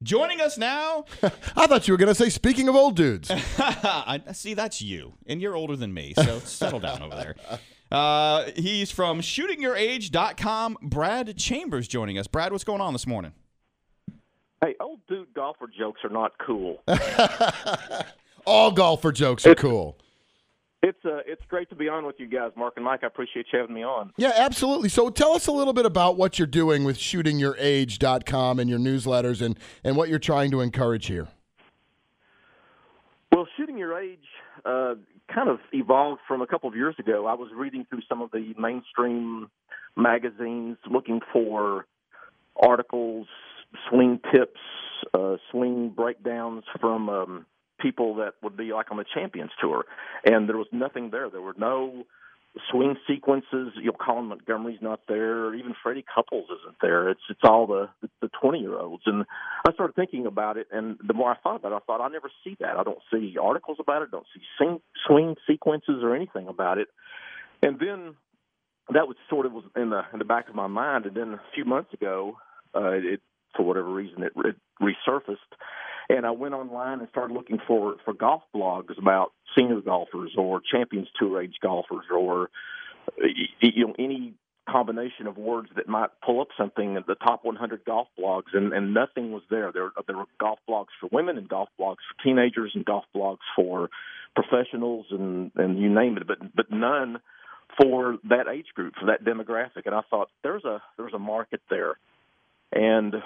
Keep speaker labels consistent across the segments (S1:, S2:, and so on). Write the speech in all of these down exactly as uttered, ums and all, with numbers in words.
S1: Joining us now.
S2: I thought you were going to say, speaking of old dudes.
S1: I see, that's you, and you're older than me, so settle down over there. Uh, he's from shooting your age dot com. Brad Chambers joining us. Brad, what's going on this morning?
S3: Hey, old dude golfer jokes are not cool.
S2: All golfer jokes are
S3: it's,
S2: cool.
S3: It's uh, it's great to be on with you guys, Mark and Mike. I appreciate you having me on.
S2: Yeah, absolutely. So tell us a little bit about what you're doing with shooting your age dot com and your newsletters and, and what you're trying to encourage here.
S3: Well, Shooting Your Age uh, kind of evolved from a couple of years ago. I was reading through some of the mainstream magazines looking for articles, swing tips, uh, swing breakdowns from um, people that would be like on the Champions Tour. And there was nothing there. There were no swing sequences. You know, Colin Montgomery's not there. Even Freddie Couples isn't there. It's it's all the the twenty-year-olds. And I started thinking about it, and the more I thought about it, I thought, I never see that. I don't see articles about it. I don't see sing, swing sequences or anything about it. And then that was sort of was in the in the back of my mind. And then a few months ago, uh, it for whatever reason, it, it resurfaced. And I went online and started looking for, for golf blogs about senior golfers or Champions Tour age golfers or, you know, any combination of words that might pull up something at the top one hundred golf blogs, and, and nothing was there. There, there were golf blogs for women and golf blogs for teenagers and golf blogs for professionals and, and you name it, but but none for that age group, for that demographic. And I thought there's a there's a market there. And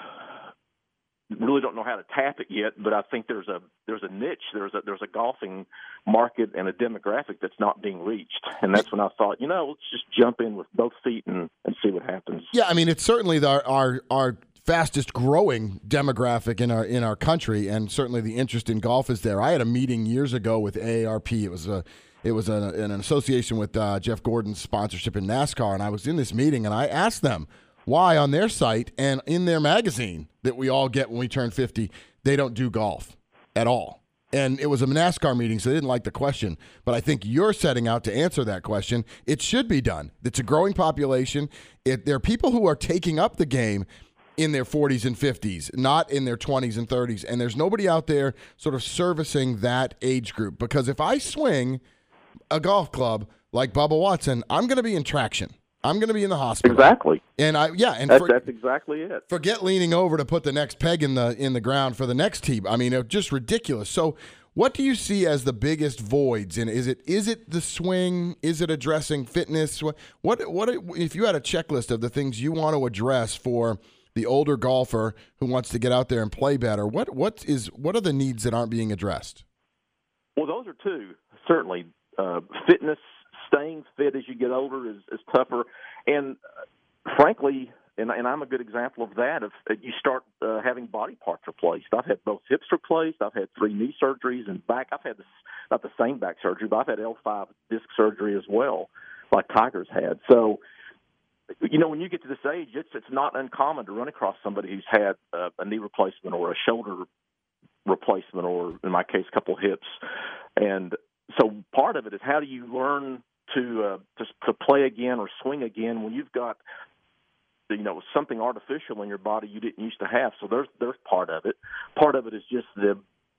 S3: really don't know how to tap it yet, but I think there's a there's a niche, there's a there's a golfing market and a demographic that's not being reached. And that's when I thought, you know, let's just jump in with both feet and, and see what happens.
S2: Yeah, I mean, it's certainly the, our our fastest growing demographic in our in our country, and certainly the interest in golf is there. I had a meeting years ago with A A R P. It was a it was a, an association with uh, Jeff Gordon's sponsorship in NASCAR, and I was in this meeting and I asked them why on their site and in their magazine that we all get when we turn fifty, they don't do golf at all. And it was a NASCAR meeting, so they didn't like the question. But I think you're setting out to answer that question. It should be done. It's a growing population. It, there are people who are taking up the game in their forties and fifties, not in their twenties and thirties. And there's nobody out there sort of servicing that age group. Because if I swing a golf club like Bubba Watson, I'm going to be in traction. I'm going to be in the hospital.
S3: Exactly.
S2: And I yeah, and
S3: that's,
S2: for,
S3: that's exactly it.
S2: Forget leaning over to put the next peg in the in the ground for the next tee. I mean, it's just ridiculous. So, what do you see as the biggest voids? And is it is it the swing? Is it addressing fitness? What what if you had a checklist of the things you want to address for the older golfer who wants to get out there and play better? What what is what are the needs that aren't being addressed?
S3: Well, those are two certainly. Uh, fitness. Staying fit as you get older is, is tougher, and uh, frankly, and, and I'm a good example of that. If uh, you start uh, having body parts replaced, I've had both hips replaced. I've had three knee surgeries and back. I've had this, not the same back surgery, but I've had L five disc surgery as well, like Tiger's had. So, you know, when you get to this age, it's it's not uncommon to run across somebody who's had uh, a knee replacement or a shoulder replacement, or in my case, a couple of hips, and so part of it is how do you learn to uh, to to play again or swing again when you've got, you know, something artificial in your body you didn't used to have. So there's there's part of it. Part of it is just the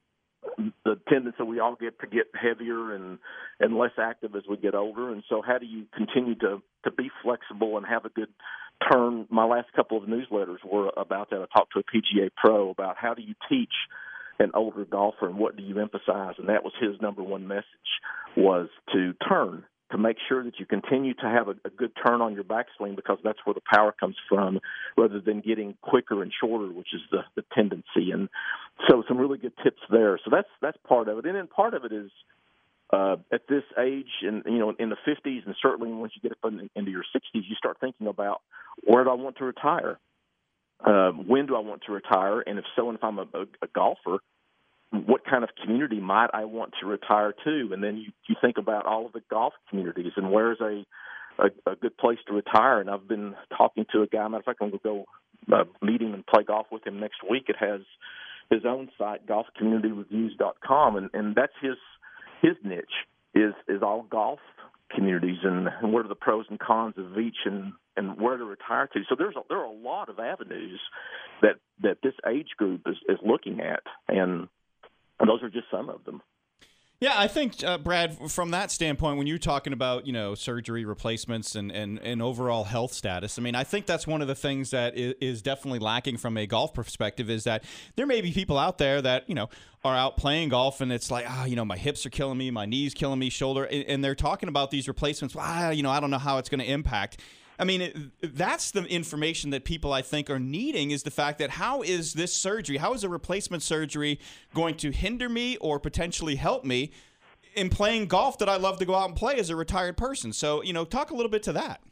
S3: the tendency we all get to get heavier and, and less active as we get older. And so how do you continue to, to be flexible and have a good turn? My last couple of newsletters were about that. I talked to a P G A pro about how do you teach an older golfer and what do you emphasize? And that was his number one message, was to turn, to make sure that you continue to have a, a good turn on your backswing, because that's where the power comes from, rather than getting quicker and shorter, which is the, the tendency. And so some really good tips there. So that's that's part of it. And then part of it is uh, at this age, and you know, in the fifties, and certainly once you get up in, into your sixties, you start thinking about, where do I want to retire? Uh, when do I want to retire? And if so, and if I'm a, a, a golfer, what kind of community might I want to retire to? And then you, you think about all of the golf communities and where's a, a, a good place to retire. And I've been talking to a guy, matter of fact, I'm going to go uh, meet him and play golf with him next week. It has his own site, golf community reviews dot com, and, and that's his his niche, is, is all golf communities and, and what are the pros and cons of each, and, and where to retire to. So there's a, there are a lot of avenues that, that this age group is, is looking looking at, and those are just some of them.
S1: Yeah, I think, uh, Brad, from that standpoint, when you're talking about, you know, surgery replacements and, and, and overall health status, I mean, I think that's one of the things that is, is definitely lacking from a golf perspective is that there may be people out there that, you know, are out playing golf and it's like, ah, you know, my hips are killing me, my knees killing me, shoulder, and, and they're talking about these replacements. Ah, you know, I don't know how it's going to impact. I mean, it, that's the information that people, I think, are needing is the fact that how is this surgery, how is a replacement surgery going to hinder me or potentially help me in playing golf that I love to go out and play as a retired person? So, you know, talk a little bit to that.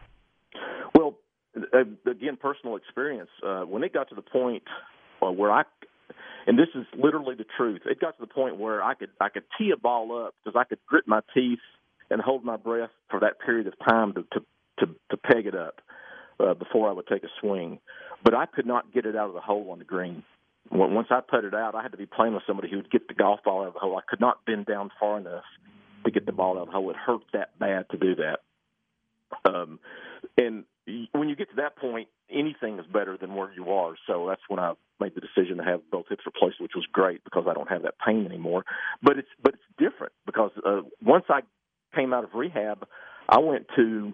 S3: Well, again, personal experience. Uh, when it got to the point uh, where I, and this is literally the truth, it got to the point where I could I could tee a ball up because I could grit my teeth and hold my breath for that period of time to, to To, to peg it up uh, before I would take a swing. But I could not get it out of the hole on the green. Once I put it out, I had to be playing with somebody who would get the golf ball out of the hole. I could not bend down far enough to get the ball out of the hole. It hurt that bad to do that. Um, and when you get to that point, anything is better than where you are. So that's when I made the decision to have both hips replaced, which was great because I don't have that pain anymore. But it's but it's different because uh, once I came out of rehab, I went to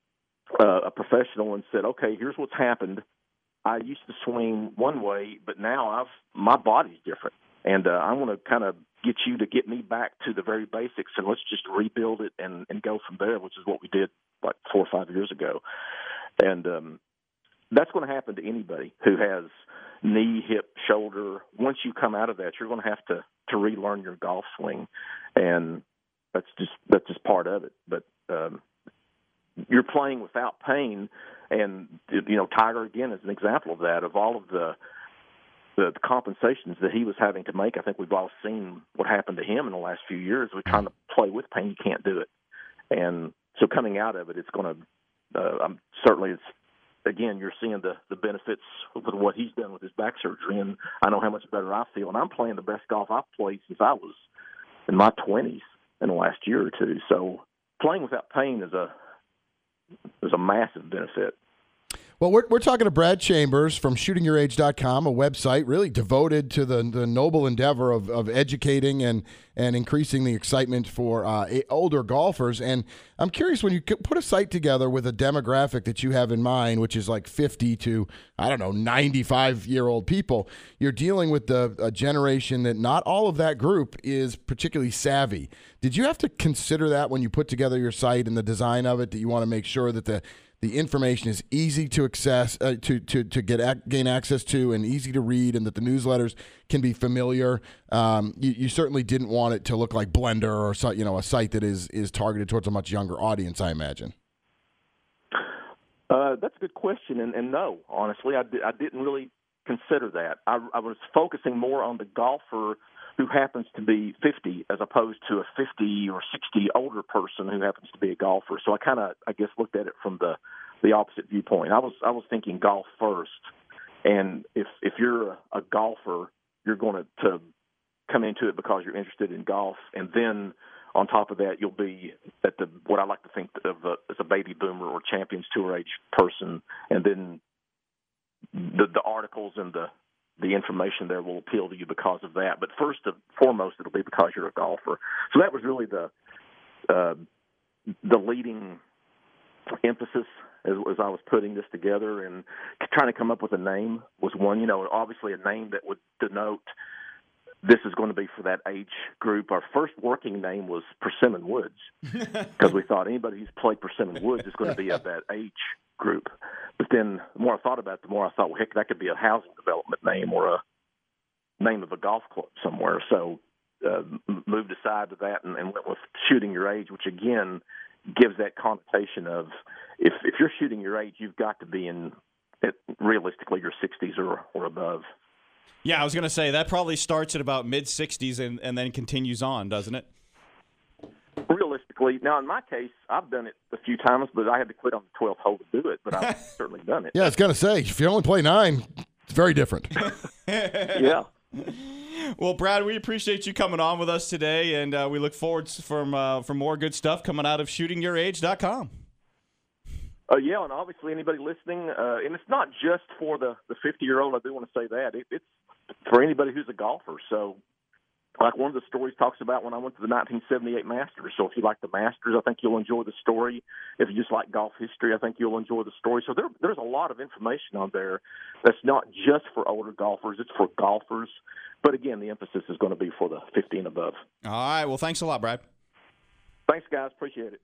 S3: Uh, a professional and said, okay, here's what's happened. I used to swing one way, but now I've my body's different. And uh, I want to kind of get you to get me back to the very basics, and let's just rebuild it and, and go from there, which is what we did like four or five years ago. And um, that's going to happen to anybody who has knee, hip, shoulder. Once you come out of that, you're going to have to, to relearn your golf swing. And that's just that's just part of it. But um you're playing without pain, and, you know, Tiger, again, is an example of that, of all of the, the the compensations that he was having to make. I think we've all seen what happened to him in the last few years. We're trying to play with pain. You can't do it. And so coming out of it, it's going to uh, – I'm certainly, it's again, you're seeing the, the benefits of what he's done with his back surgery, and I know how much better I feel. And I'm playing the best golf I've played since I was in my twenties in the last year or two. So playing without pain is a – There's a massive benefit.
S2: Well, we're, we're talking to Brad Chambers from shooting your age dot com, a website really devoted to the, the noble endeavor of, of educating and, and increasing the excitement for uh, older golfers. And I'm curious, when you put a site together with a demographic that you have in mind, which is like fifty to, I don't know, ninety-five-year-old people, you're dealing with the a generation that not all of that group is particularly savvy. Did you have to consider that when you put together your site and the design of it, that you want to make sure that the the information is easy to access, uh, to to to get ac- gain access to, and easy to read, and that the newsletters can be familiar? Um, you, you certainly didn't want it to look like Blender or so, you know, a site that is is targeted towards a much younger audience, I imagine.
S3: Uh, that's a good question, and, and no, honestly, I, di- I didn't really consider that. I, I was focusing more on the golfer who happens to be fifty as opposed to a fifty or sixty older person who happens to be a golfer. So I kind of, I guess, looked at it from the, the opposite viewpoint. I was I was thinking golf first, and if if you're a, a golfer, you're going to, to come into it because you're interested in golf, and then on top of that, you'll be at the what I like to think of a, as a baby boomer or Champions Tour age person, and then the the articles and the the information there will appeal to you because of that. But first and foremost, it'll be because you're a golfer. So that was really the uh, the leading emphasis as, as I was putting this together, and trying to come up with a name was one. You know, obviously a name that would denote this is going to be for that age group. Our first working name was Persimmon Woods because we thought anybody who's played Persimmon Woods is going to be of that age group. But then the more I thought about it, the more I thought, well, heck, that could be a housing development name or a name of a golf club somewhere. So uh, moved aside to that and, and went with Shooting Your Age, which, again, gives that connotation of if, if you're shooting your age, you've got to be in, it, realistically, your sixties or, or above.
S1: Yeah, I was going to say, that probably starts at about mid-sixties and, and then continues on, doesn't it?
S3: Realistically. Now, in my case, I've done it a few times, but I had to quit on the twelfth hole to do it, but I've certainly done it.
S2: Yeah, I was going to say, if you only play nine, it's very different.
S3: Yeah.
S1: Well, Brad, we appreciate you coming on with us today, and uh, we look forward to from uh, for more good stuff coming out of shooting your age dot com.
S3: Uh, yeah, and obviously anybody listening, uh, and it's not just for the, the fifty-year-old, I do want to say that. It, it's for anybody who's a golfer. So, like one of the stories talks about when I went to the nineteen seventy-eight Masters. So if you like the Masters, I think you'll enjoy the story. If you just like golf history, I think you'll enjoy the story. So there, there's a lot of information on there that's not just for older golfers. It's for golfers. But, again, the emphasis is going to be for the fifty and above.
S1: All right. Well, thanks a lot, Brad.
S3: Thanks, guys. Appreciate it.